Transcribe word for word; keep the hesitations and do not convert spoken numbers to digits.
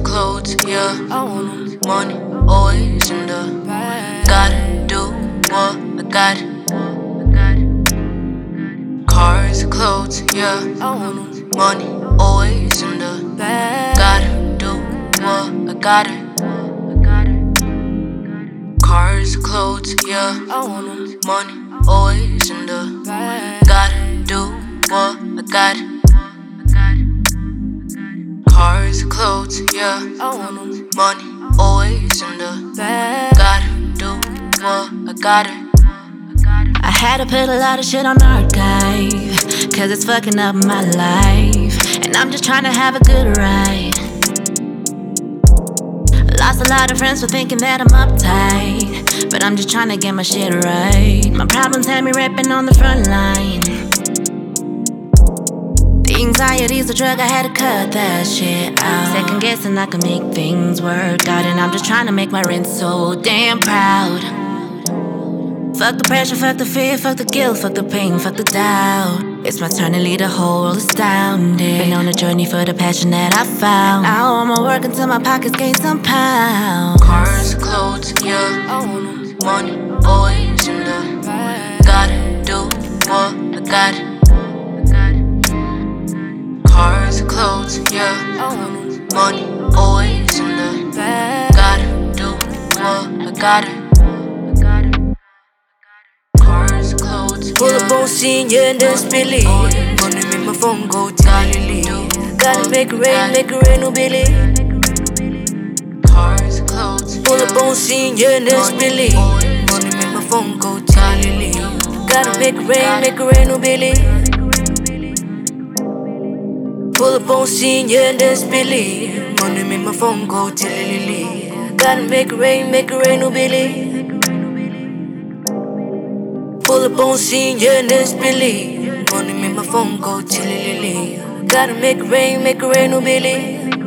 clothes, yeah. Money always in the bag. Gotta do what I got. Cars, clothes, yeah. Money always in the bag. Gotta do what I got. Cars, clothes, yeah. Money always in the bag. Gotta do what I got. Cars, clothes, yeah. Money always in the bag. Gotta do what I gotta. I had to put a lot of shit on archive, cause it's fucking up my life. And I'm just trying to have a good ride. Lost a lot of friends for thinking that I'm uptight, but I'm just trying to get my shit right. My problems had me rapping on the front line. The anxiety's a drug, I had to cut that shit out. Second guessing I can make things work out, and I'm just trying to make my rent so damn proud. Fuck the pressure, fuck the fear, fuck the guilt, fuck the pain, fuck the doubt. It's my turn to lead a whole astounded. Been on a journey for the passion that I found. Now I'ma work until my pockets gain some pounds. Cars, clothes, yeah. Money always in the bag. Gotta do what I got. Cars, clothes, yeah. Money always in the bag. Gotta do what I gotta. Cars, clothes, yeah. Pull up on scene, yeah, and then spill it. Money make my phone go tally. Gotta make it rain, make it rain, no Billy. Cars, clothes, Pull up on scene, yeah, and then spill it. Money make my phone go tally. Gotta make it rain, make it rain, no Billy. Pull up on scene, yeah, and then spill it. Money make my phone go tally. Gotta make it rain, make it rain, no Billy. Pull up on scene, yeah, and then spill it. Money make my phone go chilly. Gotta make it rain, make it rain, no Billy.